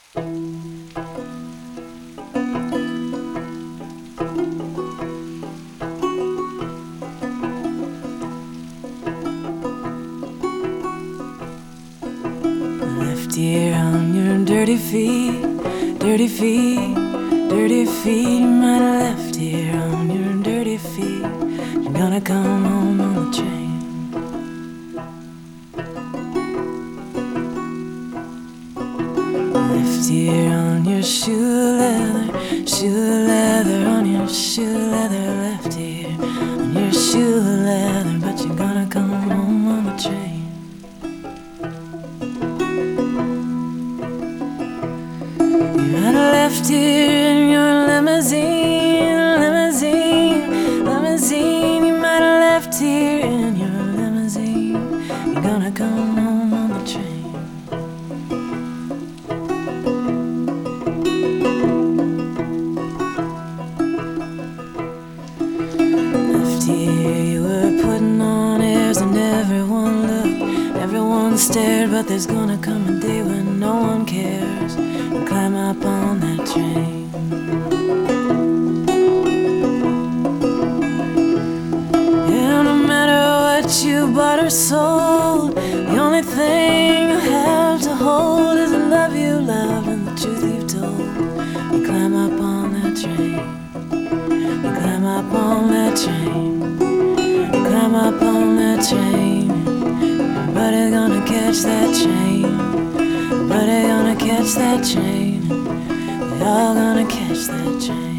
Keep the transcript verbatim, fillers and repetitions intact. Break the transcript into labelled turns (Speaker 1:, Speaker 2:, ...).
Speaker 1: Left ear on your dirty feet, dirty feet, dirty feet. You might have left here on your dirty feet. You're gonna come home on the train. Left here on your shoe leather, shoe leather on your shoe leather. Left here on your shoe leather, but you're gonna come home on the train. You might have left here in your limousine, limousine, limousine. You might have left here in your limousine. You're gonna come home on the train. Left here you were putting on airs and everyone looked, everyone stared. But there's gonna come a day when no one cares. And climb up on that train. Yeah, no matter what you bought or sold, the only thing you have to hold is the love you loved and the truth you've told. You climb up on that train. You climb up on that train. You climb up on that train. Everybody's gonna catch that train. Everybody gonna catch that train. We all gonna catch that train.